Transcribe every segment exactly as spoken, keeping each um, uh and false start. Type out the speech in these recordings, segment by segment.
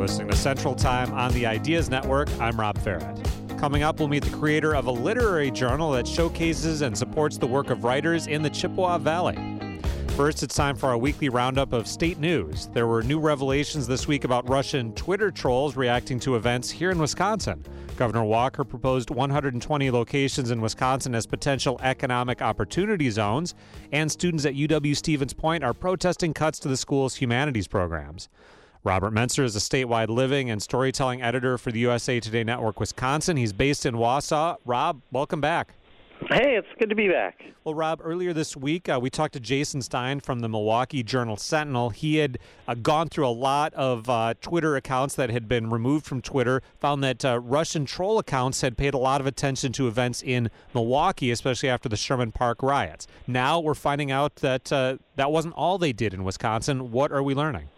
listening to Central Time on the Ideas Network. I'm Rob Farrett. Coming up, we'll meet the creator of a literary journal that showcases and supports the work of writers in the Chippewa Valley. First, it's time for our weekly roundup of state news. There were new revelations this week about Russian Twitter trolls reacting to events here in Wisconsin. Governor Walker proposed one hundred twenty locations in Wisconsin as potential economic opportunity zones, and students at U W-Stevens Point are protesting cuts to the school's humanities programs. Robert Menser is a statewide living and storytelling editor for the U S A Today Network Wisconsin. He's based in Wausau. Rob, welcome back. Hey, it's good to be back. Well, Rob, earlier this week, uh, we talked to Jason Stein from the Milwaukee Journal-Sentinel. He had uh, gone through a lot of uh, Twitter accounts that had been removed from Twitter, found that uh, Russian troll accounts had paid a lot of attention to events in Milwaukee, especially after the Sherman Park riots. Now we're finding out that uh, that wasn't all they did in Wisconsin. What are we learning?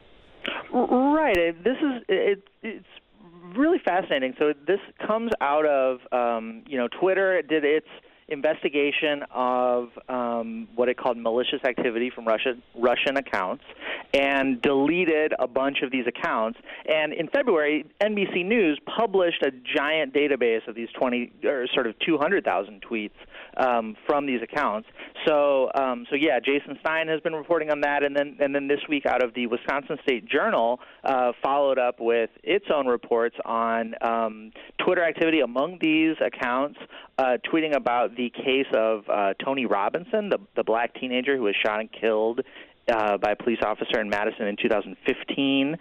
Right. This is it, it's really fascinating. So this comes out of, um, you know, Twitter did its investigation of um, what it called malicious activity from Russian Russian accounts and deleted a bunch of these accounts. And in February, N B C News published a giant database of these twenty or sort of two hundred thousand tweets um, from these accounts. So, um, so yeah, Jason Stein has been reporting on that, and then and then this week, out of the Wisconsin State Journal, uh, followed up with its own reports on um, Twitter activity among these accounts, uh, tweeting about the case of uh, Tony Robinson, the the black teenager who was shot and killed uh, by a police officer in Madison in two thousand fifteen,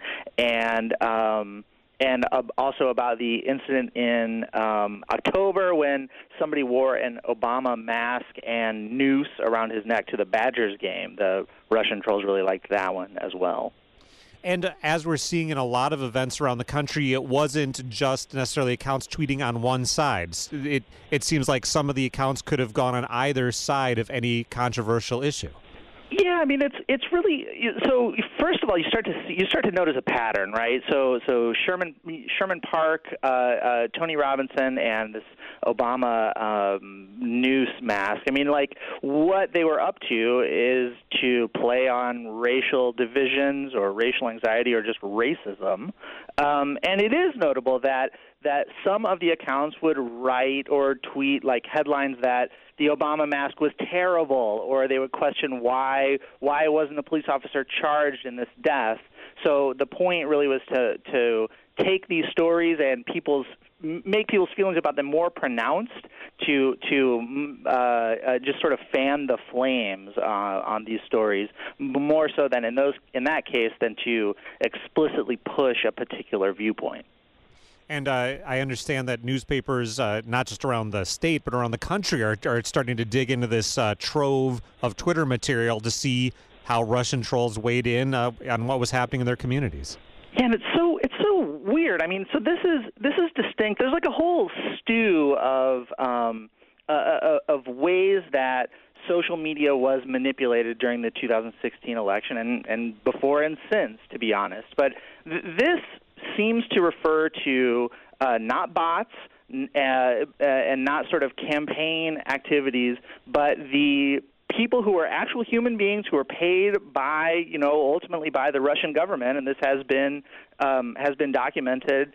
and um, and uh, also about the incident in um, October when somebody wore an Obama mask and noose around his neck to the Badgers game. The Russian trolls really liked that one as well. And as we're seeing in a lot of events around the country, it wasn't just necessarily accounts tweeting on one side. It it seems like some of the accounts could have gone on either side of any controversial issue. Yeah, I mean it's it's really so. First of all, you start to see, you start to notice a pattern, right? So so Sherman Sherman Park, uh, uh, Tony Robinson, and this Obama um, noose mask. I mean, like what they were up to is to play on racial divisions or racial anxiety or just racism. Um, and it is notable that that some of the accounts would write or tweet like headlines that the Obama mask was terrible, or they would question why why wasn't a police officer charged in this death. So the point really was to to take these stories and people's make people's feelings about them more pronounced, to to uh, uh, just sort of fan the flames uh, on these stories, more so than in those in that case than to explicitly push a particular viewpoint. And uh, I understand that newspapers, uh, not just around the state, but around the country, are, are starting to dig into this uh, trove of Twitter material to see how Russian trolls weighed in uh, on what was happening in their communities. Yeah, and it's so it's so weird. I mean, so this is this is distinct. There's like a whole stew of um, uh, uh, of ways that social media was manipulated during the two thousand sixteen election and, and before and since, to be honest. But th- this seems to refer to uh, not bots uh, uh, and not sort of campaign activities, but the people who are actual human beings who are paid by, you know, ultimately by the Russian government, and this has been um, has been documented,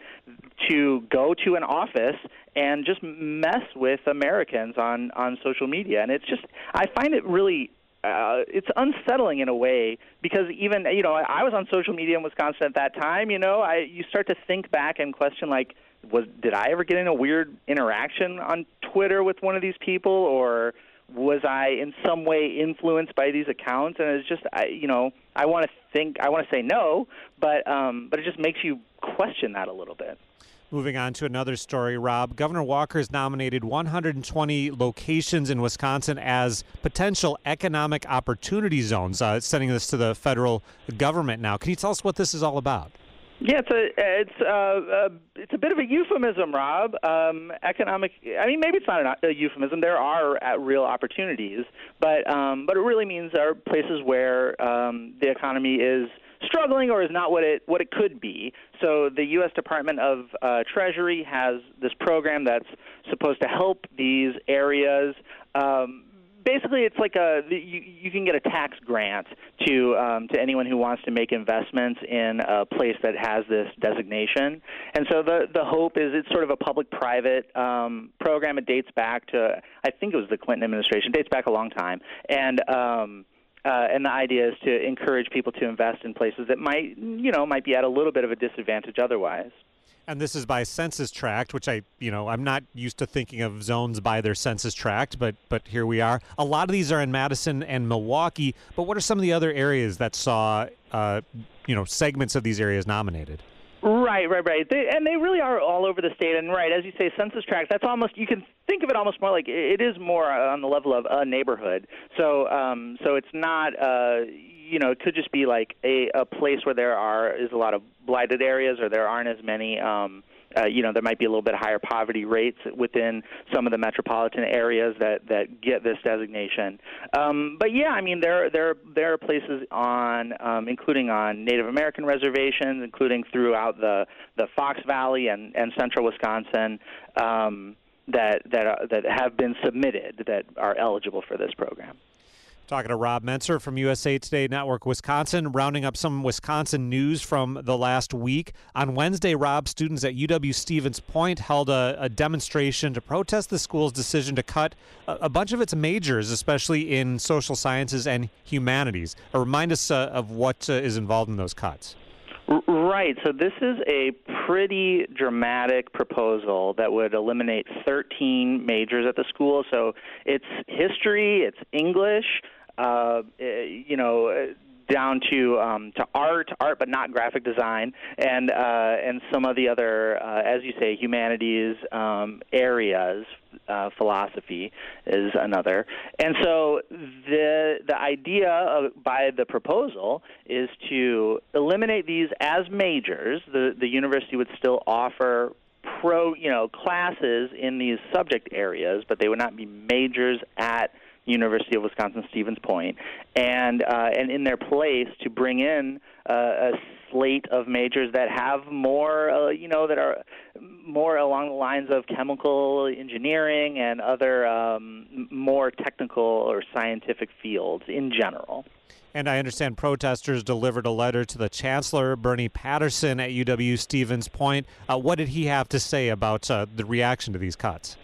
to go to an office and just mess with Americans on, on social media. And it's just, I find it really Uh, it's unsettling in a way, because even, you know, I was on social media in Wisconsin at that time. You know, I you start to think back and question, like, was did I ever get in a weird interaction on Twitter with one of these people, or was I in some way influenced by these accounts? And it's just, I, you know, I want to think, I want to say no, but um, but it just makes you question that a little bit. Moving on to another story, Rob. Governor Walker has nominated one hundred twenty locations in Wisconsin as potential economic opportunity zones, uh, sending this to the federal government now. Can you tell us what this is all about? Yeah, it's a it's uh, uh, it's a bit of a euphemism, Rob. Um, economic. I mean, maybe it's not a euphemism. There are uh, real opportunities, but um, but it really means there are places where um, the economy is struggling or is not what it what it could be. So the U S Department of uh, Treasury has this program that's supposed to help these areas um, basically, it's like a you, you can get a tax grant to um, to anyone who wants to make investments in a place that has this designation. And so the the hope is it's sort of a public-private um, program. It dates back to, I think it was the Clinton administration. It dates back a long time. And um, uh, and the idea is to encourage people to invest in places that might, you know, might be at a little bit of a disadvantage otherwise. And this is by census tract, which I, you know, I'm not used to thinking of zones by their census tract, but but here we are. A lot of these are in Madison and Milwaukee, but what are some of the other areas that saw, uh, you know, segments of these areas nominated? Right, right, right. They, and they really are all over the state. And right, as you say, census tract, that's almost, you can think of it almost more like it is more on the level of a neighborhood. So um, so it's not, uh, you know, it could just be like a, a place where there are is a lot of blighted areas or there aren't as many, um, uh, you know, there might be a little bit higher poverty rates within some of the metropolitan areas that, that get this designation. Um, but yeah, I mean, there there there are places on, um, including on Native American reservations, including throughout the, the Fox Valley and, and central Wisconsin, um, that that are, that have been submitted that are eligible for this program. Talking to Rob Mentzer from U S A Today Network Wisconsin, rounding up some Wisconsin news from the last week. On Wednesday, Rob, students at U W-Stevens Point held a, a demonstration to protest the school's decision to cut a, a bunch of its majors, especially in social sciences and humanities. Uh, remind us uh, of what uh, is involved in those cuts. Right. So this is a pretty dramatic proposal that would eliminate thirteen majors at the school. So it's history, it's English, uh, you know, down to um, to art, art but not graphic design, and uh, and some of the other, uh, as you say, humanities um, areas. Uh, philosophy is another. And so the the idea of, by the proposal is to eliminate these as majors. The the university would still offer pro, you know, classes in these subject areas, but they would not be majors at University of Wisconsin-Stevens Point, and uh, and in their place to bring in uh, a slate of majors that have more, uh, you know, that are more along the lines of chemical engineering and other um, more technical or scientific fields in general. And I understand protesters delivered a letter to the chancellor, Bernie Patterson, at U W-Stevens Point. Uh, what did he have to say about uh, the reaction to these cuts?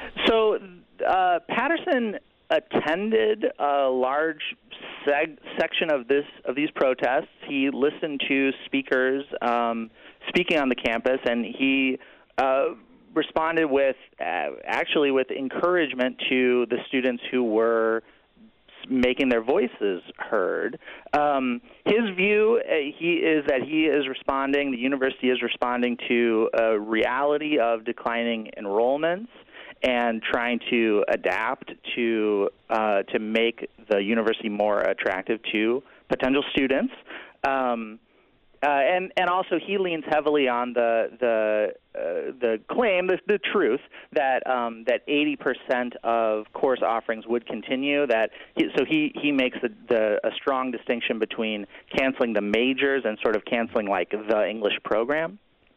So uh, Patterson attended a large seg- section of this of these protests. He listened to speakers um, speaking on the campus, and he uh, responded with uh, actually with encouragement to the students who were making their voices heard. Um, his view uh, he is that he is responding, the university is responding to a reality of declining enrollments and trying to adapt to uh, to make the university more attractive to potential students. Um, uh, and and also he leans heavily on the the uh, the claim, the, the truth that um, that eighty percent of course offerings would continue. That he, so he he makes the, the a strong distinction between canceling the majors and sort of canceling like the English program.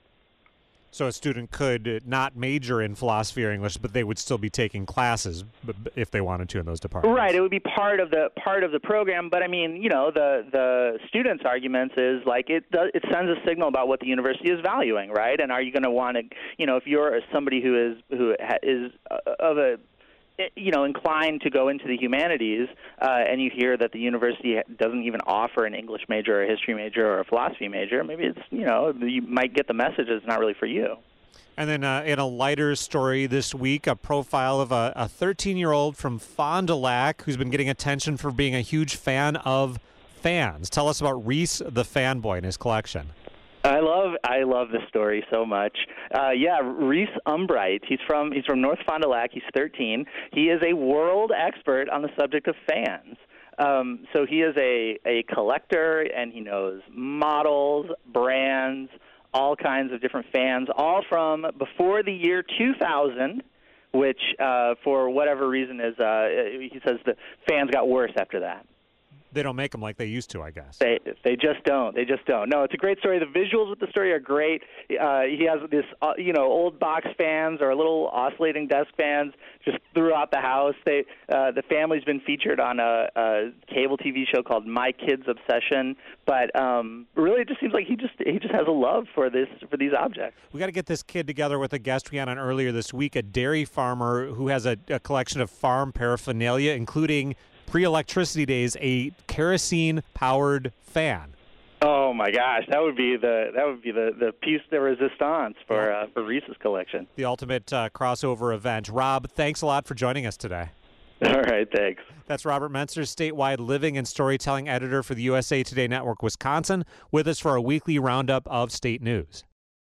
So a student could not major in philosophy or English, but they would still be taking classes if they wanted to in those departments. Right. It would be part of the part of the program. But I mean, you know, the the students' arguments is like it does, it sends a signal about what the university is valuing, right? And are you going to want to, you know, if you're somebody who is who is of a you know, inclined to go into the humanities, uh, and you hear that the university doesn't even offer an English major or a history major or a philosophy major, maybe it's, you know, you might get the message that it's not really for you. And then uh, in a lighter story this week, a profile of a, a thirteen-year-old from Fond du Lac who's been getting attention for being a huge fan of fans. Tell us about Reese the fanboy and his collection. I love I love this story so much. Uh, yeah, Reese Umbright. He's from he's from North Fond du Lac. He's thirteen. He is a world expert on the subject of fans. Um, so he is a, a collector, and he knows models, brands, all kinds of different fans, all from before the year two thousand, which uh, for whatever reason is uh, he says the fans got worse after that. They don't make them like they used to, I guess. They they just don't. They just don't. No, it's a great story. The visuals with the story are great. Uh, he has this, uh, you know, old box fans or little oscillating desk fans just throughout the house. They uh, the family's been featured on a, a cable T V show called My Kid's Obsession. But um, really, it just seems like he just he just has a love for this for these objects. We got to get this kid together with a guest we had on earlier this week, a dairy farmer who has a, a collection of farm paraphernalia, including pre-electricity days, a kerosene-powered fan. Oh my gosh, that would be the that would be the, the piece de resistance for uh, for Reese's collection. The ultimate uh, crossover event. Rob, thanks a lot for joining us today. All right, thanks. That's Robert Mentzer, statewide living and storytelling editor for the U S A Today Network Wisconsin, with us for a weekly roundup of state news.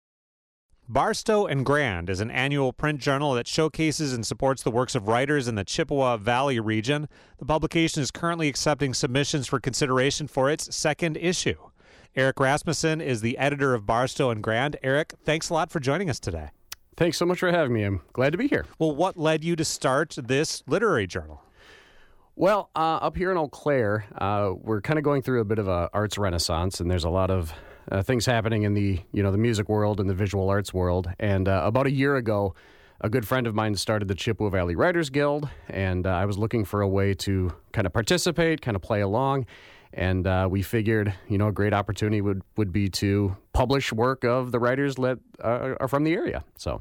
Barstow and Grand is an annual print journal that showcases and supports the works of writers in the Chippewa Valley region. The publication is currently accepting submissions for consideration for its second issue. Eric Rasmussen is the editor of Barstow and Grand. Eric, thanks a lot for joining us today. Thanks so much for having me. I'm glad to be here. Well, what led you to start this literary journal? Well, uh, up here in Eau Claire, uh, we're kind of going through a bit of a arts renaissance, and there's a lot of Uh, things happening in the, you know, the music world and the visual arts world. And uh, about a year ago, a good friend of mine started the Chippewa Valley Writers Guild, and uh, I was looking for a way to kind of participate, kind of play along. And uh, we figured, you know, a great opportunity would, would be to publish work of the writers that uh, are from the area. So.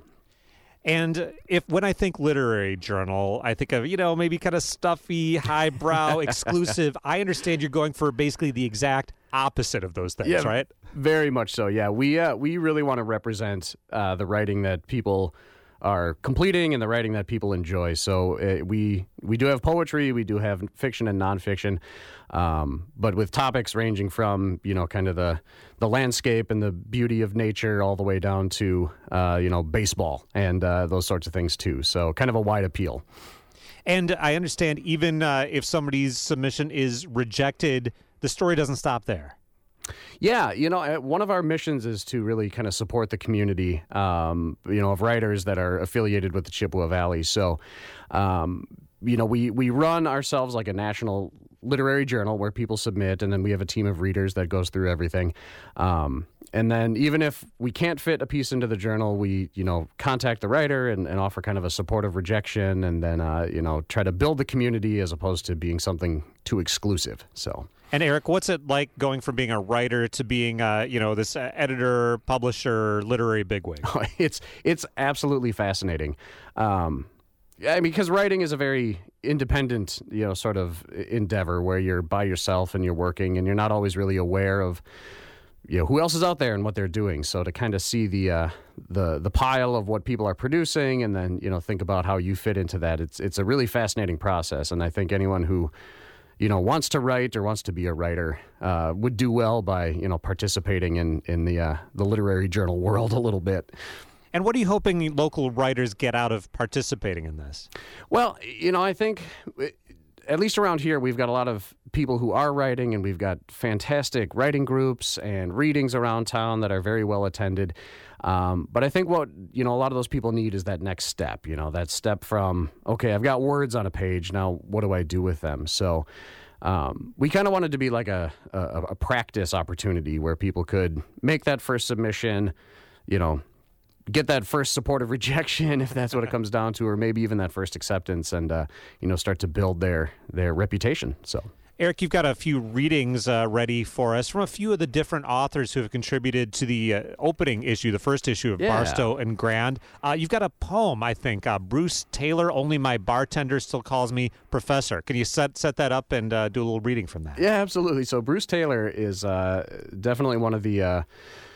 And if when I think literary journal, I think of, you know, maybe kind of stuffy, highbrow, exclusive. I understand you're going for basically the exact opposite of those things, yeah, right? Very much so, yeah. We uh, we really want to represent uh, the writing that people are completing and the writing that people enjoy. So uh, we we do have poetry, we do have fiction and nonfiction, um, but with topics ranging from, you know, kind of the the landscape and the beauty of nature all the way down to, uh, you know, baseball and uh, those sorts of things too. So kind of a wide appeal. And I understand even uh, if somebody's submission is rejected, the story doesn't stop there. Yeah, you know, one of our missions is to really kind of support the community, um, you know, of writers that are affiliated with the Chippewa Valley. So, um, you know, we, we run ourselves like a national literary journal where people submit, and then we have a team of readers that goes through everything. Um, and then even if we can't fit a piece into the journal, we, you know, contact the writer and, and offer kind of a supportive rejection, and then, uh, you know, try to build the community as opposed to being something too exclusive. So. And Eric, what's it like going from being a writer to being, uh, you know, this uh, editor, publisher, literary bigwig? It's it's absolutely fascinating. Um, I mean, because writing is a very independent, you know, sort of endeavor where you're by yourself and you're working, and you're not always really aware of, you know, who else is out there and what they're doing. So to kind of see the uh, the the pile of what people are producing, and then, you know, think about how you fit into that. It's it's a really fascinating process, and I think anyone who, you know, wants to write or wants to be a writer uh, would do well by, you know, participating in in the uh, the literary journal world a little bit. And what are you hoping local writers get out of participating in this? Well, you know, I think at least around here, we've got a lot of people who are writing, and we've got fantastic writing groups and readings around town that are very well attended. Um, but I think what, you know, a lot of those people need is that next step, you know, that step from, okay, I've got words on a page. Now, what do I do with them? So um, we kind of wanted to be like a, a, a practice opportunity where people could make that first submission, you know, get that first supportive rejection, if that's what it comes down to, or maybe even that first acceptance, and, uh, you know, start to build their, their reputation. So. Eric, you've got a few readings uh, ready for us from a few of the different authors who have contributed to the uh, opening issue, the first issue of yeah. Barstow and Grand. Uh, you've got a poem, I think, uh, Bruce Taylor, Only My Bartender Still Calls Me Professor. Can you set set that up and uh, do a little reading from that? Yeah, absolutely. So Bruce Taylor is uh, definitely one of the... Uh,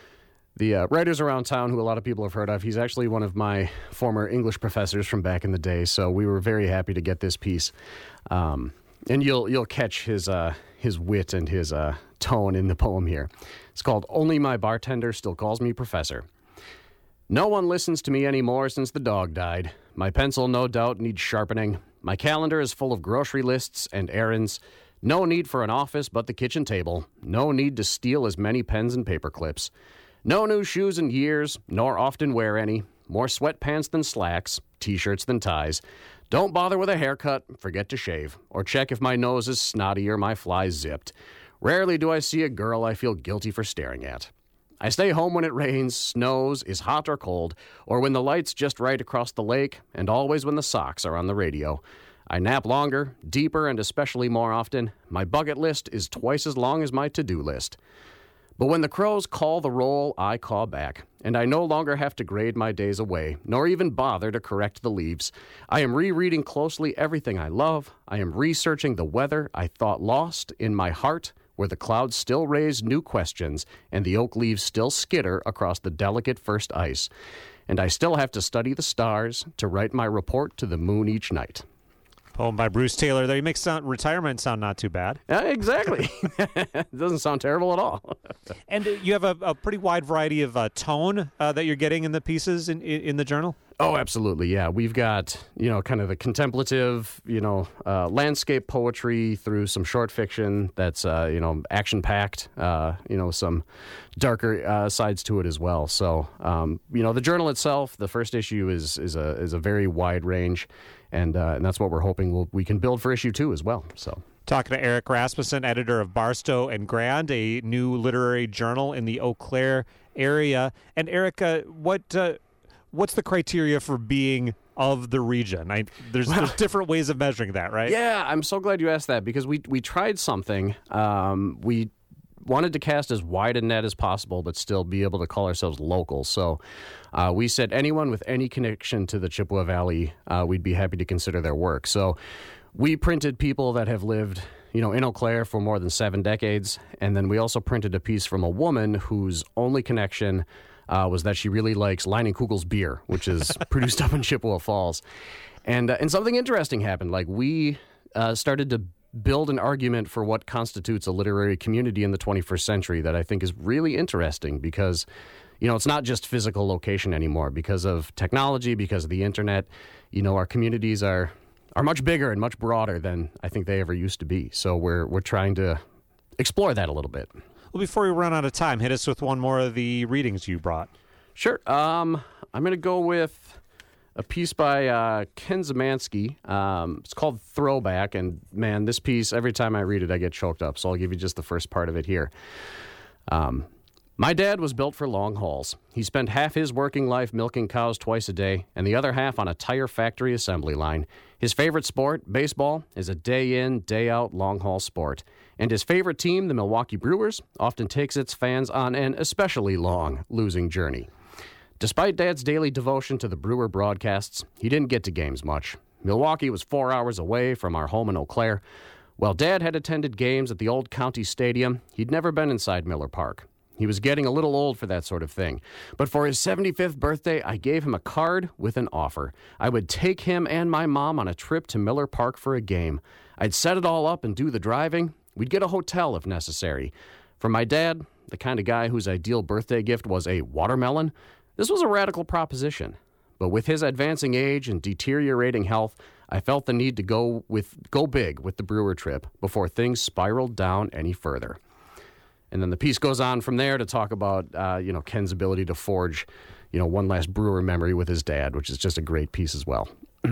The uh, writers around town who a lot of people have heard of. He's actually one of my former English professors from back in the day, so we were very happy to get this piece. Um, and you'll you'll catch his uh, his wit and his uh, tone in the poem here. It's called Only My Bartender Still Calls Me Professor. No one listens to me anymore since the dog died. My pencil no doubt needs sharpening. My calendar is full of grocery lists and errands. No need for an office but the kitchen table. No need to steal as many pens and paper clips. No new shoes in years, nor often wear any. More sweatpants than slacks, T-shirts than ties. Don't bother with a haircut, forget to shave, or check if my nose is snotty or my fly zipped. Rarely do I see a girl I feel guilty for staring at. I stay home when it rains, snows, is hot or cold, or when the light's just right across the lake, and always when the Sox are on the radio. I nap longer, deeper, and especially more often. My bucket list is twice as long as my to-do list. But when the crows call the roll, I caw back, and I no longer have to grade my days away, nor even bother to correct the leaves. I am rereading closely everything I love. I am researching the weather I thought lost in my heart, where the clouds still raise new questions and the oak leaves still skitter across the delicate first ice. And I still have to study the stars to write my report to the moon each night. Poem by Bruce Taylor there. You make sound, retirement sound not too bad. Uh, exactly. It doesn't sound terrible at all. And uh, you have a, a pretty wide variety of uh, tone uh, that you're getting in the pieces in, in, in the journal? Oh, absolutely, yeah. We've got, you know, kind of the contemplative, you know, uh, landscape poetry through some short fiction that's, uh, you know, action-packed, uh, you know, some darker uh, sides to it as well. So, um, you know, the journal itself, the first issue is is a is a very wide range, and uh, and that's what we're hoping we'll, we can build for issue two as well. So. Talking to Eric Rasmussen, editor of Barstow and Grand, a new literary journal in the Eau Claire area. And Eric, uh, what... Uh, What's the criteria for being of the region? I, there's, there's different ways of measuring that, right? Yeah, I'm so glad you asked that because we we tried something. Um, we wanted to cast as wide a net as possible, but still be able to call ourselves local. So uh, we said anyone with any connection to the Chippewa Valley, uh, we'd be happy to consider their work. So we printed people that have lived, you know, in Eau Claire for more than seven decades, and then we also printed a piece from a woman whose only connection Uh, was that she really likes Leinenkugel's beer, which is produced up in Chippewa Falls. And uh, and something interesting happened. Like, we uh, started to build an argument for what constitutes a literary community in the twenty-first century that I think is really interesting because, you know, it's not just physical location anymore. Because of technology, because of the internet, you know, our communities are are much bigger and much broader than I think they ever used to be. So we're we're trying to explore that a little bit. Well, before we run out of time, hit us with one more of the readings you brought. Sure. Um, I'm going to go with a piece by uh, Ken Zemansky. Um, it's called Throwback, and man, this piece, every time I read it, I get choked up, so I'll give you just the first part of it here. Um, My dad was built for long hauls. He spent half his working life milking cows twice a day, and the other half on a tire factory assembly line. His favorite sport, baseball, is a day-in, day-out long-haul sport. And his favorite team, the Milwaukee Brewers, often takes its fans on an especially long losing journey. Despite Dad's daily devotion to the Brewer broadcasts, he didn't get to games much. Milwaukee was four hours away from our home in Eau Claire. While Dad had attended games at the old county stadium, he'd never been inside Miller Park. He was getting a little old for that sort of thing. But for his seventy-fifth birthday, I gave him a card with an offer. I would take him and my mom on a trip to Miller Park for a game. I'd set it all up and do the driving. We'd get a hotel if necessary. For my dad, the kind of guy whose ideal birthday gift was a watermelon, this was a radical proposition. But with his advancing age and deteriorating health, I felt the need to go with go big with the Brewer trip before things spiraled down any further. And then the piece goes on from there to talk about, uh, you know, Ken's ability to forge, you know, one last Brewer memory with his dad, which is just a great piece as well.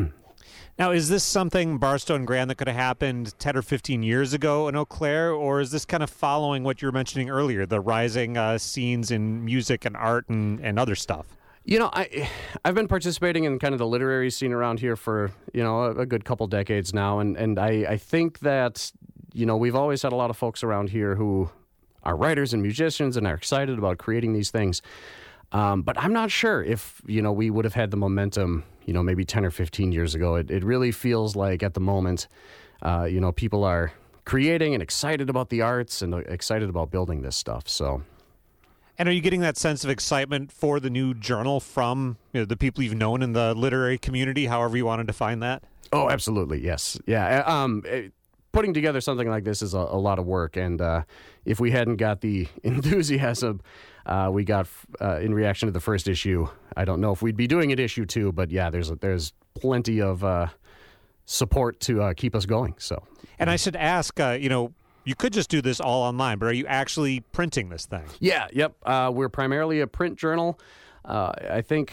Now, is this something, Barstow and Grand, that could have happened ten or fifteen years ago in Eau Claire, or is this kind of following what you were mentioning earlier, the rising uh, scenes in music and art and, and other stuff? You know, I, I've been participating in kind of the literary scene around here for, you know, a, a good couple decades now, and, and I, I think that, you know, we've always had a lot of folks around here who are writers and musicians and are excited about creating these things. Um, but I'm not sure if, you know, we would have had the momentum, you know, maybe ten or fifteen years ago. It, it really feels like at the moment, uh, you know, people are creating and excited about the arts and excited about building this stuff. So, and are you getting that sense of excitement for the new journal from, you know, the people you've known in the literary community, however you want to define that? Oh, absolutely. Yes. Yeah. Um, it, putting together something like this is a, a lot of work. And uh, if we hadn't got the enthusiasm uh, we got uh, in reaction to the first issue, I don't know if we'd be doing it issue two. But yeah, there's there's plenty of uh, support to uh, keep us going. So, and I should ask, uh, you know, you could just do this all online, but are you actually printing this thing? Yeah. Yep. Uh, we're primarily a print journal. Uh, I think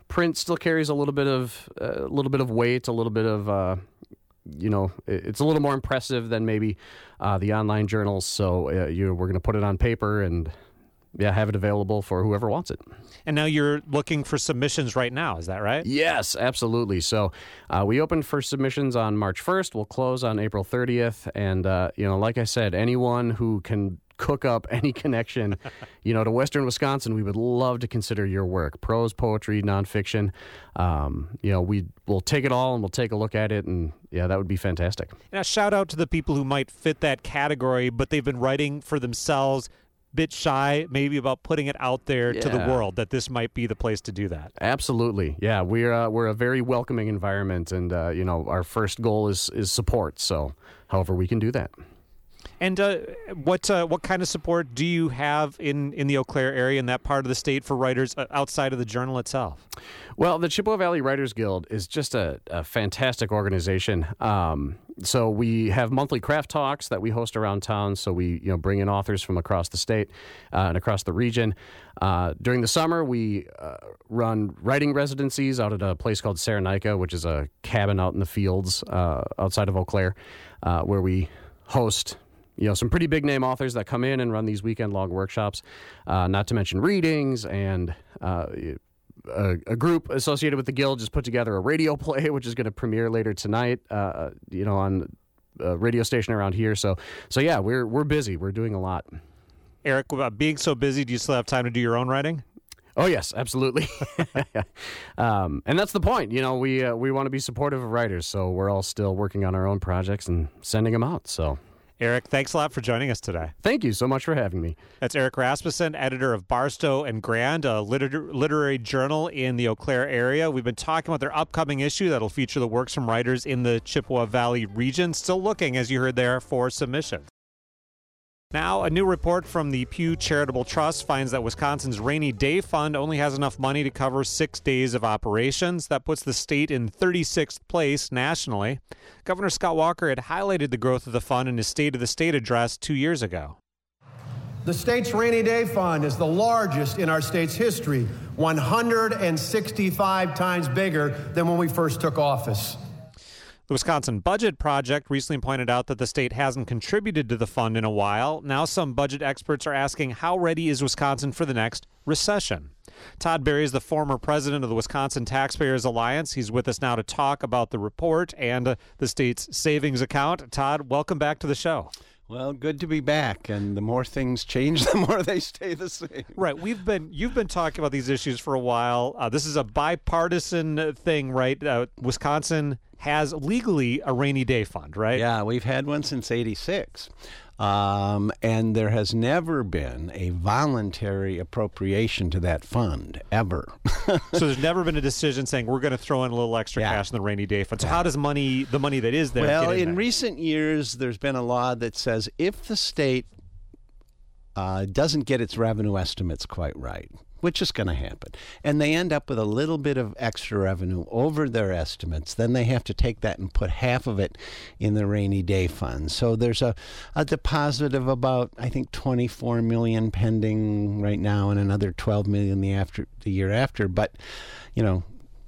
print still carries a little bit of a uh, little bit of weight, a little bit of uh, you know, it's a little more impressive than maybe uh, the online journals. So uh, you we're going to put it on paper and yeah, have it available for whoever wants it. And now you're looking for submissions right now, is that right? Yes, absolutely. So uh, we opened for submissions on March first. We'll close on April thirtieth. And, uh, you know, like I said, anyone who can cook up any connection, you know, to Western Wisconsin, we would love to consider your work. Prose, poetry, nonfiction. Um, you know, we will take it all and we'll take a look at it. And, yeah, that would be fantastic. Now, shout out to the people who might fit that category, but they've been writing for themselves, bit shy maybe about putting it out there yeah. to the world, that this might be the place to do that. Absolutely. Yeah, we're uh, we're a very welcoming environment, and uh, you know, our first goal is is support. So however we can do that. And uh, what uh, what kind of support do you have in, in the Eau Claire area, in that part of the state, for writers outside of the journal itself? Well, the Chippewa Valley Writers Guild is just a, a fantastic organization. Um, so we have monthly craft talks that we host around town. So we you know bring in authors from across the state uh, and across the region. Uh, during the summer, we uh, run writing residencies out at a place called Saranika, which is a cabin out in the fields uh, outside of Eau Claire, uh, where we host you know, some pretty big name authors that come in and run these weekend long workshops, uh, not to mention readings, and uh, a, a group associated with the Guild just put together a radio play, which is going to premiere later tonight, uh, you know, on a radio station around here. So, so yeah, we're we're busy. We're doing a lot. Eric, being so busy, do you still have time to do your own writing? Oh, yes, absolutely. um, and that's the point. You know, we uh, we want to be supportive of writers, so we're all still working on our own projects and sending them out, so... Eric, thanks a lot for joining us today. Thank you so much for having me. That's Eric Rasmussen, editor of Barstow and Grand, a liter- literary journal in the Eau Claire area. We've been talking about their upcoming issue that'll feature the works from writers in the Chippewa Valley region. Still looking, as you heard there, for submissions. Now, a new report from the Pew Charitable Trust finds that Wisconsin's Rainy Day Fund only has enough money to cover six days of operations. That puts the state in thirty-sixth place nationally. Governor Scott Walker had highlighted the growth of the fund in his State of the State address two years ago. The state's Rainy Day Fund is the largest in our state's history, one hundred sixty-five times bigger than when we first took office. The Wisconsin Budget Project recently pointed out that the state hasn't contributed to the fund in a while. Now some budget experts are asking, how ready is Wisconsin for the next recession? Todd Berry is the former president of the Wisconsin Taxpayers Alliance. He's with us now to talk about the report and uh, the state's savings account. Todd, welcome back to the show. Well, good to be back, and the more things change, the more they stay the same. Right. We've been you've been talking about these issues for a while. Uh, this is a bipartisan thing, right? Uh, Wisconsin has legally a rainy day fund, right? Yeah, we've had one since eighty-six. Um, and there has never been a voluntary appropriation to that fund, ever. So there's never been a decision saying we're going to throw in a little extra yeah. cash in the rainy day fund. So how does money, the money that is there, well, get in in there? recent years, there's been a law that says if the state uh, doesn't get its revenue estimates quite right, which is going to happen, and they end up with a little bit of extra revenue over their estimates, then they have to take that and put half of it in the rainy day fund. So there's a, a deposit of about, I think, twenty-four million dollars pending right now, and another twelve million dollars the after the year after. But, you know,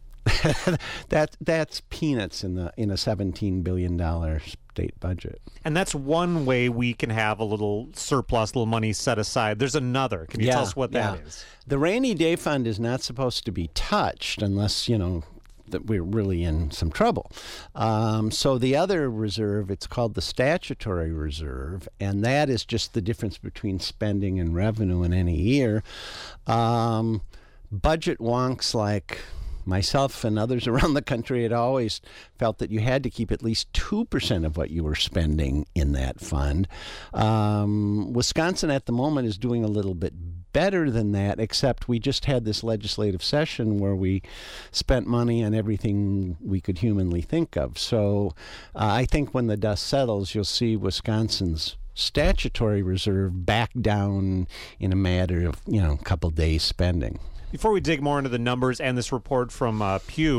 that that's peanuts in the in a seventeen billion dollars state budget. And that's one way we can have a little surplus, little money set aside. There's another. Can you yeah, tell us what that yeah. is? The rainy day fund is not supposed to be touched unless, you know, that we're really in some trouble. Um, so the other reserve, it's called the statutory reserve, and that is just the difference between spending and revenue in any year. Um, budget wonks like myself and others around the country had always felt that you had to keep at least two percent of what you were spending in that fund. Um, Wisconsin at the moment is doing a little bit better than that, except we just had this legislative session where we spent money on everything we could humanly think of. So uh, I think when the dust settles, you'll see Wisconsin's statutory reserve back down in a matter of, you know, a couple days spending. Before we dig more into the numbers and this report from uh, Pew,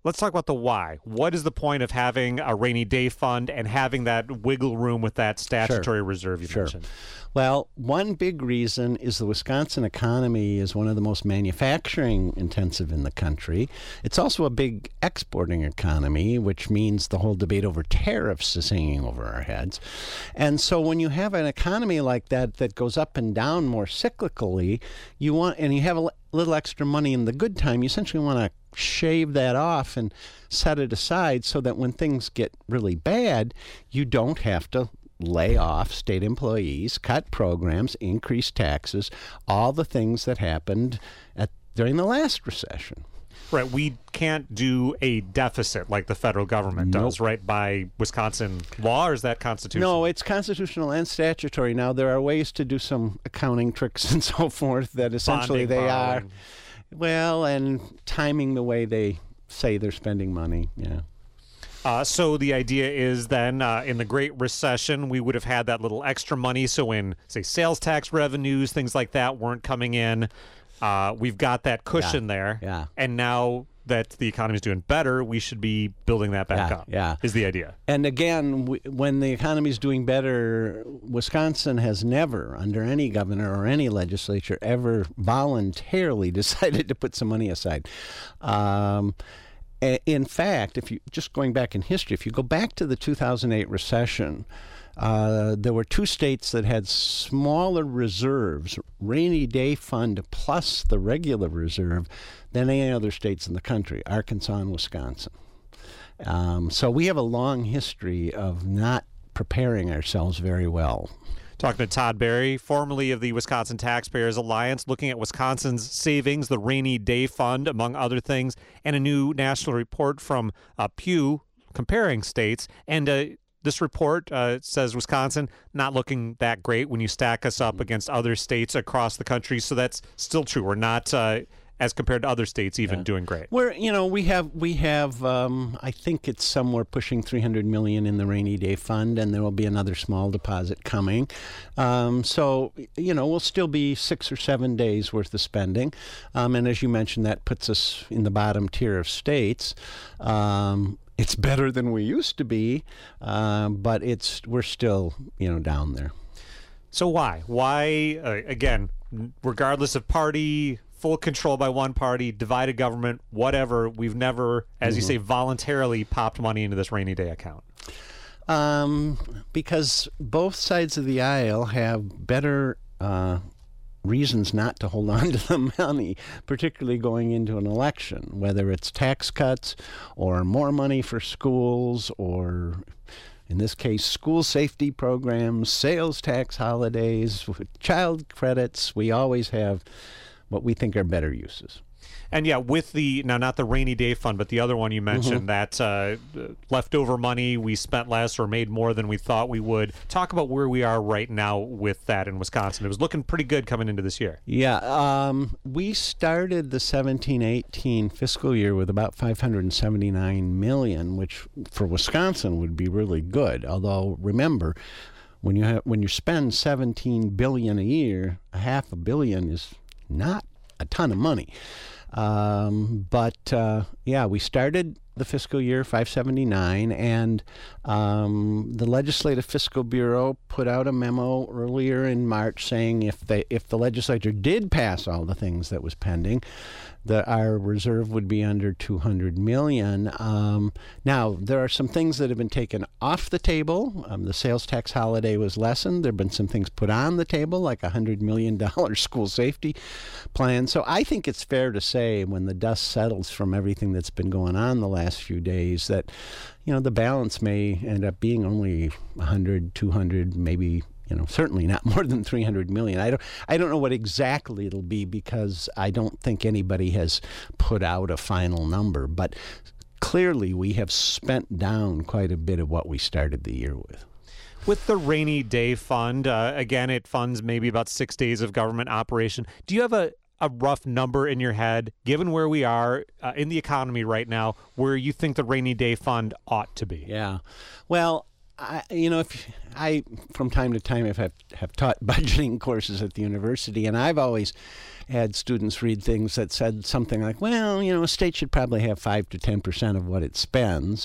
let's talk about the why. What is the point of having a rainy day fund and having that wiggle room with that statutory Sure. reserve you Sure. mentioned? Well, one big reason is the Wisconsin economy is one of the most manufacturing intensive in the country. It's also a big exporting economy, which means the whole debate over tariffs is hanging over our heads. And so when you have an economy like that that goes up and down more cyclically, you want, and you have a l- little extra money in the good time, you essentially want to shave that off and set it aside so that when things get really bad, you don't have to lay off state employees, cut programs, increase taxes, all the things that happened at during the last recession. Right. We can't do a deficit like the federal government Nope. does, right, by Wisconsin law, or is that constitutional? No, it's constitutional and statutory. Now, there are ways to do some accounting tricks and so forth that essentially Bonding, they are, borrowing. well, and timing the way they say they're spending money, yeah. Uh, so the idea is then uh, in the Great Recession, we would have had that little extra money. So when, say, sales tax revenues, things like that weren't coming in, uh, we've got that cushion Yeah, there. yeah. And now that the economy is doing better, we should be building that back Yeah, up, yeah. is the idea. And again, w- when the economy is doing better, Wisconsin has never, under any governor or any legislature, ever voluntarily decided to put some money aside. Um, a- in fact, if you just going back in history, if you go back to the two thousand eight recession, uh, there were two states that had smaller reserves, rainy day fund plus the regular reserve, than any other states in the country, Arkansas and Wisconsin. Um, so we have a long history of not preparing ourselves very well. Talking to Todd Berry, formerly of the Wisconsin Taxpayers Alliance, looking at Wisconsin's savings, the Rainy Day Fund, among other things, and a new national report from uh, Pew comparing states. And uh, this report uh, says Wisconsin not looking that great when you stack us up against other states across the country. So that's still true. We're not, uh, as compared to other states, even Yeah. doing great. We're, you know, we have, we have. Um, I think it's somewhere pushing three hundred million in the rainy day fund, and there will be another small deposit coming. Um, so, you know, we'll still be six or seven days worth of spending, um, and as you mentioned, that puts us in the bottom tier of states. Um, it's better than we used to be, uh, but it's we're still, you know, down there. So why? Why, uh, again, regardless of party, full control by one party, divided government, whatever, we've never, as you say, voluntarily popped money into this rainy day account? Um, because both sides of the aisle have better uh, reasons not to hold on to the money, particularly going into an election, whether it's tax cuts or more money for schools or, in this case, school safety programs, sales tax holidays, child credits. We always have what we think are better uses. And yeah, with the, now not the rainy day fund, but the other one you mentioned, that uh, leftover money, we spent less or made more than we thought we would. Talk about where we are right now with that in Wisconsin. It was looking pretty good coming into this year. Yeah, um, we started the seventeen eighteen fiscal year with about five hundred seventy-nine million dollars, which for Wisconsin would be really good. Although, remember, when you have when you spend seventeen billion dollars a year, a half a billion is not a ton of money. Um, but uh, yeah, we started the fiscal year five seventy-nine, and um, the Legislative Fiscal Bureau put out a memo earlier in March saying if they if the legislature did pass all the things that was pending, that our reserve would be under two hundred million dollars. Um, now, there are some things that have been taken off the table. Um, the sales tax holiday was lessened. There have been some things put on the table, like a one hundred million dollars school safety plan. So I think it's fair to say, when the dust settles from everything that's been going on the last few days, that, you know, the balance may end up being only one hundred, two hundred, maybe, you know, certainly not more than three hundred million. I don't I don't know what exactly it'll be, because I don't think anybody has put out a final number, but clearly we have spent down quite a bit of what we started the year with. With the rainy day fund, uh, again, it funds maybe about six days of government operation. Do you have a, a rough number in your head, given where we are uh, in the economy right now, where you think the rainy day fund ought to be? Yeah. Well, I, you know, if I, from time to time, have, have taught budgeting courses at the university, and I've always had students read things that said something like, well, you know, a state should probably have five to ten percent of what it spends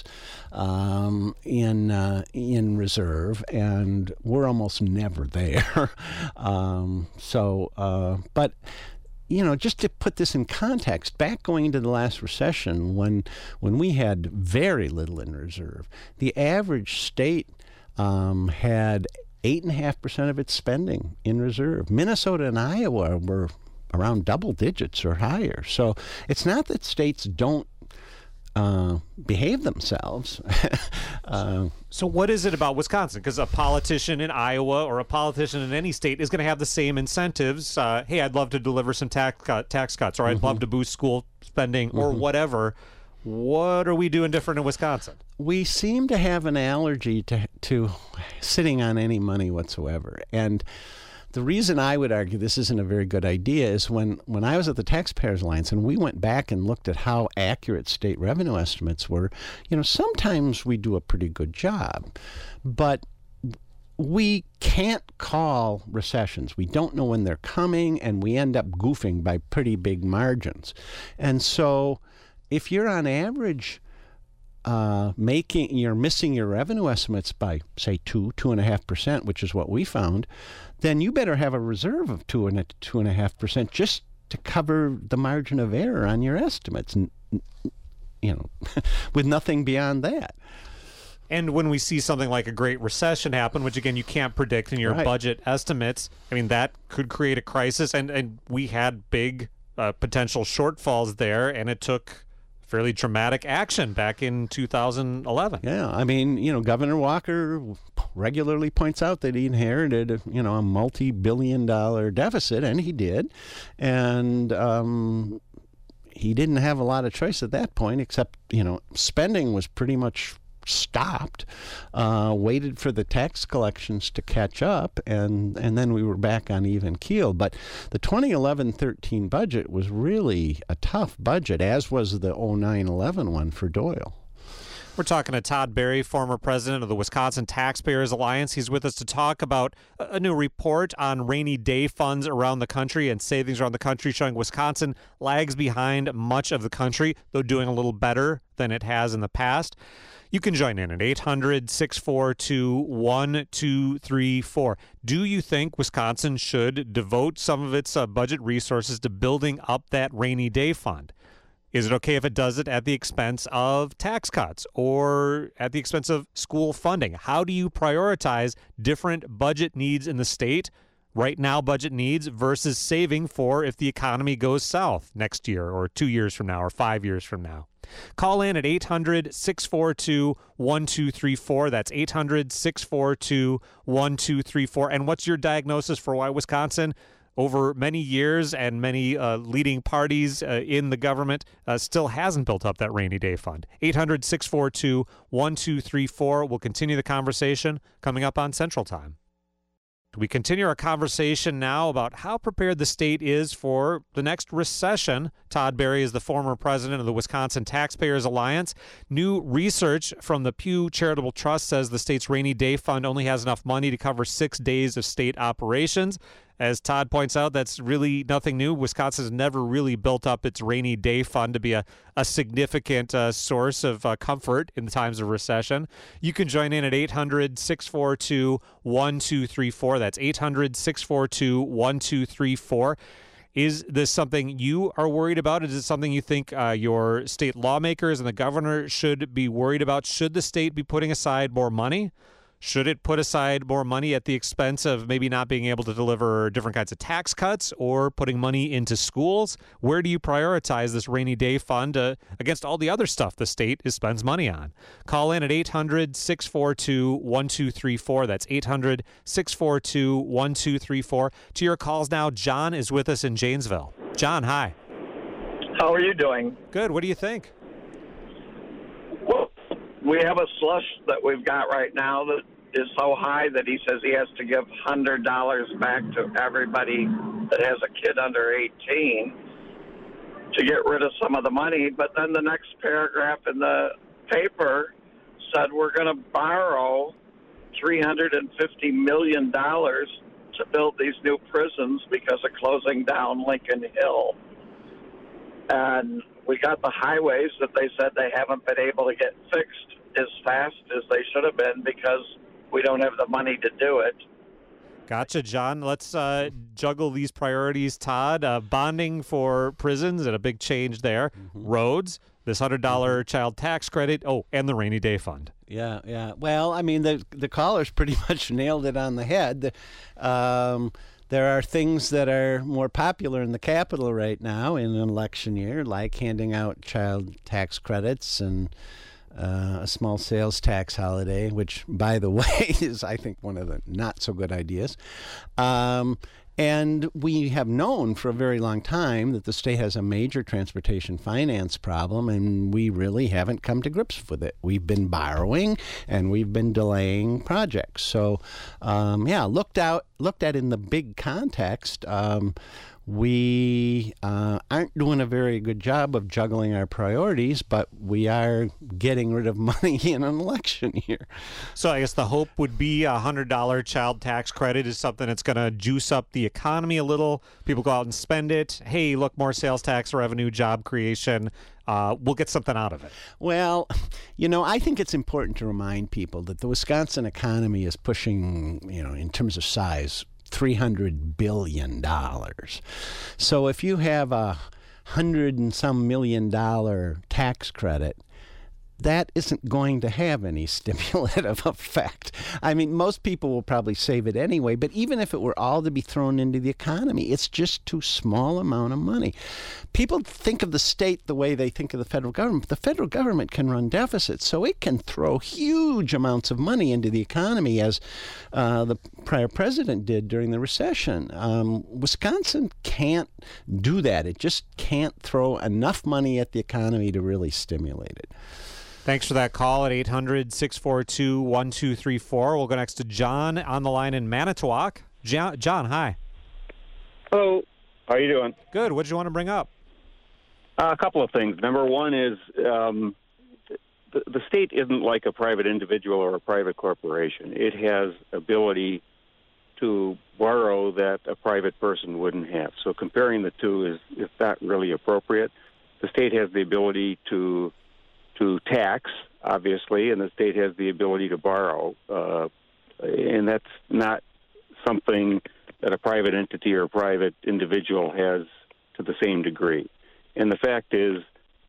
um, in uh, in reserve, and we're almost never there. um, so, uh, but. You know, just to put this in context, back going into the last recession, when when we had very little in reserve, the average state um, had eight and a half percent of its spending in reserve. Minnesota and Iowa were around double digits or higher. So it's not that states don't Uh, behave themselves. uh, so what is it about Wisconsin? Because a politician in Iowa or a politician in any state is going to have the same incentives. Uh, hey, I'd love to deliver some tax, cut, tax cuts, or I'd mm-hmm. love to boost school spending, mm-hmm. or whatever. What are we doing different in Wisconsin? We seem to have an allergy to to sitting on any money whatsoever. And the reason I would argue this isn't a very good idea is when, when I was at the Taxpayers Alliance and we went back and looked at how accurate state revenue estimates were, you know, sometimes we do a pretty good job, but we can't call recessions. We don't know when they're coming, and we end up goofing by pretty big margins. And so if you're on average Uh, making you're missing your revenue estimates by say two two and a half percent, which is what we found, then you better have a reserve of two and a two and a half percent just to cover the margin of error on your estimates, and you know, with nothing beyond that. And when we see something like a great recession happen, which again you can't predict in your right. budget estimates, I mean that could create a crisis, and and we had big uh, potential shortfalls there, and it took fairly dramatic action back in two thousand eleven. Yeah, I mean, you know, Governor Walker regularly points out that he inherited, you know, a multi-billion dollar deficit, and he did. And um, he didn't have a lot of choice at that point, except, you know, spending was pretty much stopped, uh, waited for the tax collections to catch up, and, and then we were back on even keel. But the twenty eleven thirteen budget was really a tough budget, as was the oh nine eleven one for Doyle. We're talking to Todd Berry, former president of the Wisconsin Taxpayers Alliance. He's with us to talk about a new report on rainy day funds around the country and savings around the country, showing Wisconsin lags behind much of the country, though doing a little better than it has in the past. You can join in at eight hundred, six four two, one two three four. Do you think Wisconsin should devote some of its uh, budget resources to building up that rainy day fund? Is it okay if it does it at the expense of tax cuts or at the expense of school funding? How do you prioritize different budget needs in the state, right now budget needs, versus saving for if the economy goes south next year or two years from now or five years from now? Call in at eight hundred, six four two, one two three four. That's eight hundred, six four two, one two three four. And what's your diagnosis for why Wisconsin, over many years and many uh, leading parties uh, in the government, uh, still hasn't built up that rainy day fund? eight hundred, six four two, one two three four. We'll continue the conversation coming up on Central Time. We continue our conversation now about how prepared the state is for the next recession. Todd Berry is the former president of the Wisconsin Taxpayers Alliance. New research from the Pew Charitable Trust says the state's rainy day fund only has enough money to cover six days of state operations. As Todd points out, that's really nothing new. Wisconsin has never really built up its rainy day fund to be a, a significant uh, source of uh, comfort in the times of recession. You can join in at eight hundred, six four two, one two three four. That's eight hundred, six four two, one two three four. Is this something you are worried about? Is it something you think uh, your state lawmakers and the governor should be worried about? Should the state be putting aside more money? Should it put aside more money at the expense of maybe not being able to deliver different kinds of tax cuts or putting money into schools? Where do you prioritize this rainy day fund uh, against all the other stuff the state is, spends money on? Call in at eight hundred, six four two, one two three four. That's eight hundred, six four two, one two three four. To your calls now, John is with us in Janesville. John, hi. How are you doing? Good. What do you think? Well, we have a slush that we've got right now that is so high that he says he has to give one hundred dollars back to everybody that has a kid under eighteen to get rid of some of the money. But then the next paragraph in the paper said we're going to borrow three hundred fifty million dollars to build these new prisons because of closing down Lincoln Hill. And we got the highways that they said they haven't been able to get fixed as fast as they should have been because we don't have the money to do it. Gotcha, John. Let's uh, juggle these priorities, Todd. Uh, bonding for prisons and a big change there. Mm-hmm. Roads, this one hundred dollars mm-hmm. child tax credit. Oh, and the rainy day fund. Yeah, yeah. Well, I mean, the the callers pretty much nailed it on the head. Um, there are things that are more popular in the Capitol right now in an election year, like handing out child tax credits and Uh, a small sales tax holiday, which, by the way, is, I think, one of the not-so-good ideas. Um, and we have known for a very long time that the state has a major transportation finance problem, and we really haven't come to grips with it. We've been borrowing, and we've been delaying projects. So, um, yeah, looked out, looked at in the big context, um, we uh, aren't doing a very good job of juggling our priorities, but we are getting rid of money in an election year. So I guess the hope would be a one hundred dollars child tax credit is something that's going to juice up the economy a little. People go out and spend it. Hey, look, more sales tax revenue, job creation. Uh, we'll get something out of it. Well, you know, I think it's important to remind people that the Wisconsin economy is pushing, you know, in terms of size, three hundred billion dollars. So if you have a hundred and some million dollar tax credit, that isn't going to have any stimulative effect. I mean, most people will probably save it anyway, but even if it were all to be thrown into the economy, it's just too small amount of money. People think of the state the way they think of the federal government, but the federal government can run deficits, so it can throw huge amounts of money into the economy, as uh, the prior president did during the recession. Um, Wisconsin can't do that. It just can't throw enough money at the economy to really stimulate it. Thanks for that call at eight hundred, six four two, one two three four. We'll go next to John on the line in Manitowoc. John, John, hi. Hello. How are you doing? Good. What did you want to bring up? Uh, a couple of things. Number one is um, the, the state isn't like a private individual or a private corporation. It has ability to borrow that a private person wouldn't have. So comparing the two is, is not really appropriate. The state has the ability to to tax, obviously, and the state has the ability to borrow. Uh, and that's not something that a private entity or a private individual has to the same degree. And the fact is,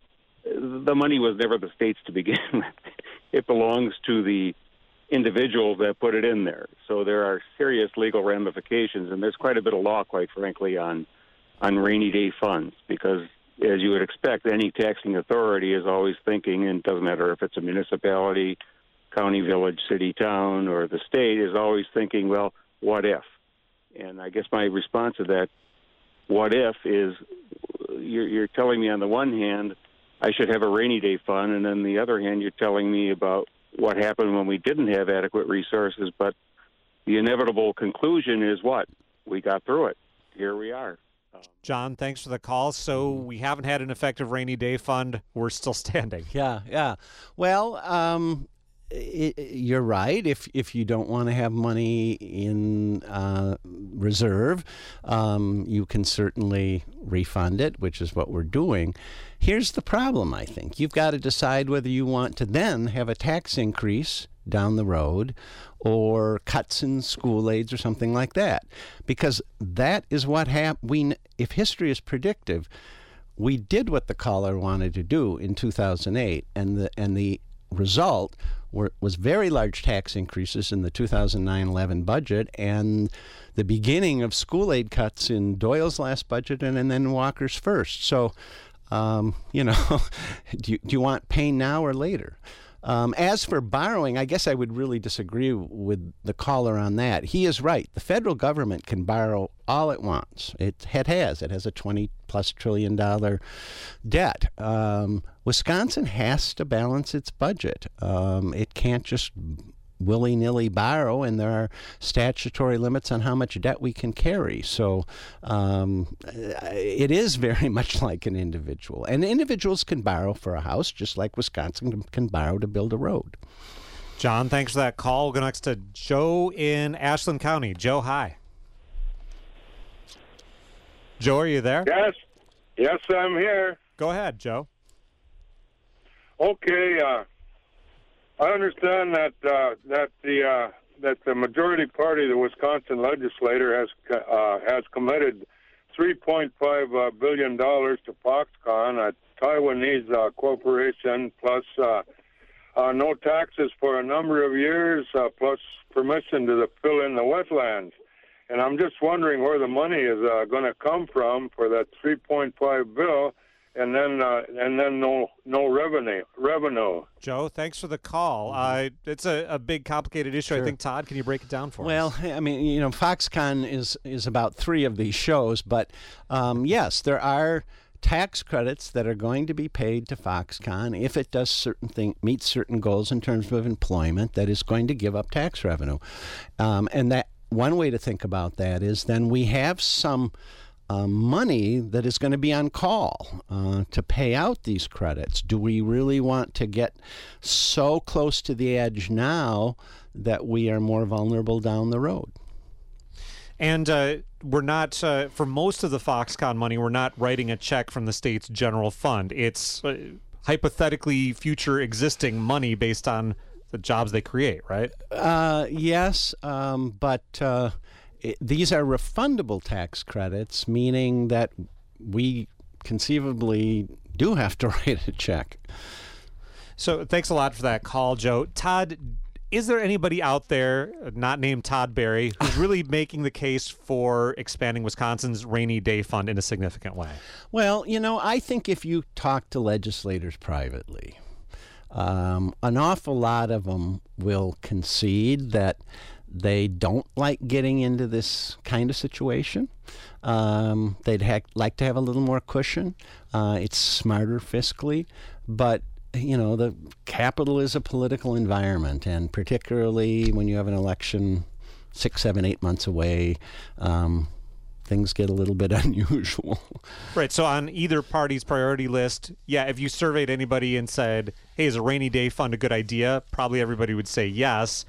the money was never the state's to begin with. It belongs to the individuals that put it in there. So there are serious legal ramifications, and there's quite a bit of law, quite frankly, on on rainy day funds, because as you would expect, any taxing authority is always thinking, and it doesn't matter if it's a municipality, county, village, city, town, or the state, is always thinking, well, what if? And I guess my response to that, what if, is you're, you're telling me on the one hand, I should have a rainy day fund, and on the other hand, you're telling me about what happened when we didn't have adequate resources. But the inevitable conclusion is what? We got through it. Here we are. John, thanks for the call. So we haven't had an effective rainy day fund. We're still standing. Yeah, yeah. Well, um, it, you're right. If if you don't want to have money in uh, reserve, um, you can certainly refund it, which is what we're doing. Here's the problem, I think. You've got to decide whether you want to then have a tax increase down the road or cuts in school aids or something like that, because that is what happened. We, if history is predictive, we did what the caller wanted to do in two thousand eight, and the and the result were, was very large tax increases in the two thousand nine eleven budget and the beginning of school aid cuts in Doyle's last budget and, and then Walker's first. So, um, you know, do you, do you want pain now or later? Um, as for borrowing, I guess I would really disagree with the caller on that. He is right. The federal government can borrow all it wants. It, it has. It has a twenty plus trillion dollar debt. Um, Wisconsin has to balance its budget. Um, it can't just willy-nilly borrow, and there are statutory limits on how much debt we can carry. So um, it is very much like an individual. And individuals can borrow for a house, just like Wisconsin can borrow to build a road. John, thanks for that call. We'll go next to Joe in Ashland County. Joe, hi. Joe, are you there? Yes. Yes, I'm here. Go ahead, Joe. Okay. Uh, I understand that uh, that the uh, that the majority party, the Wisconsin legislature, has uh, has committed three point five uh, billion dollars to Foxconn, a Taiwanese uh, corporation, plus uh, uh, no taxes for a number of years, uh, plus permission to fill in the wetlands. And I'm just wondering where the money is uh, going to come from for that three point five bill, and then uh, and then no no revenue revenue. Joe, thanks for the call. Uh, it's a, a big, complicated issue. Sure. I think, Todd, can you break it down for well, us? Well, I mean, you know, Foxconn is is about three of these shows, but um, yes, there are tax credits that are going to be paid to Foxconn if it does certain thing, meets certain goals in terms of employment that is going to give up tax revenue, um, and that. One way to think about that is then we have some uh, money that is going to be on call uh, to pay out these credits. Do we really want to get so close to the edge now that we are more vulnerable down the road? And uh, we're not, uh, for most of the Foxconn money, we're not writing a check from the state's general fund. It's uh, hypothetically future existing money based on the jobs they create, right? Uh, yes, um, but uh, it, these are refundable tax credits, meaning that we conceivably do have to write a check. So thanks a lot for that call, Joe. Todd, is there anybody out there, not named Todd Berry, who's really making the case for expanding Wisconsin's rainy day fund in a significant way? Well, you know, I think if you talk to legislators privately, Um, an awful lot of them will concede that they don't like getting into this kind of situation. Um, they'd ha- like to have a little more cushion. Uh, it's smarter fiscally, but you know, the capital is a political environment, and particularly when you have an election six, seven, eight months away, um, things get a little bit unusual. Right. So on either party's priority list, yeah, if you surveyed anybody and said, hey, is a rainy day fund a good idea? Probably everybody would say yes.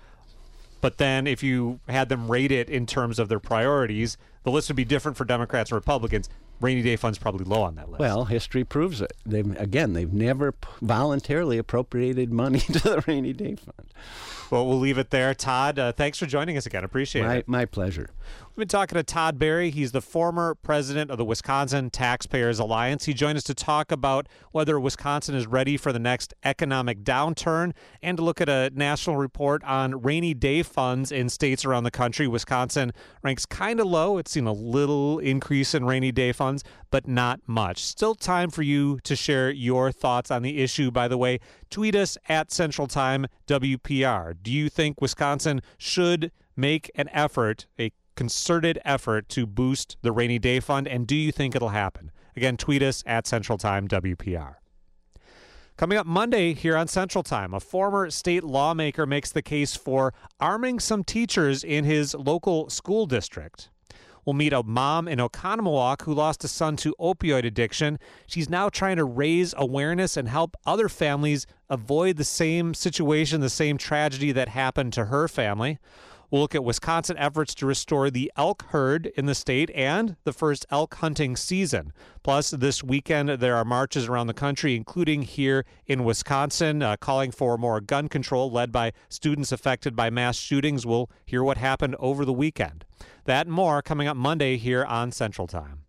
But then if you had them rate it in terms of their priorities, the list would be different for Democrats and Republicans. Rainy day fund's probably low on that list. Well, history proves it. They've, again, they've never p- voluntarily appropriated money to the rainy day fund. Well, we'll leave it there. Todd, uh, thanks for joining us again. Appreciate my, it. My pleasure. We've been talking to Todd Berry. He's the former president of the Wisconsin Taxpayers Alliance. He joined us to talk about whether Wisconsin is ready for the next economic downturn and to look at a national report on rainy day funds in states around the country. Wisconsin ranks kind of low. It's seen a little increase in rainy day funds, but not much. Still time for you to share your thoughts on the issue. By the way, tweet us at Central Time W P R. Do you think Wisconsin should make an effort, a concerted effort, to boost the rainy day fund, and do you think it'll happen? Again, tweet us at Central Time W P R. Coming up Monday here on Central Time, a former state lawmaker makes the case for arming some teachers in his local school district. We'll meet a mom in Oconomowoc who lost a son to opioid addiction. She's now trying to raise awareness and help other families avoid the same situation, the same tragedy that happened to her family. We'll look at Wisconsin efforts to restore the elk herd in the state and the first elk hunting season. Plus, this weekend, there are marches around the country, including here in Wisconsin, uh, calling for more gun control led by students affected by mass shootings. We'll hear what happened over the weekend. That and more coming up Monday here on Central Time.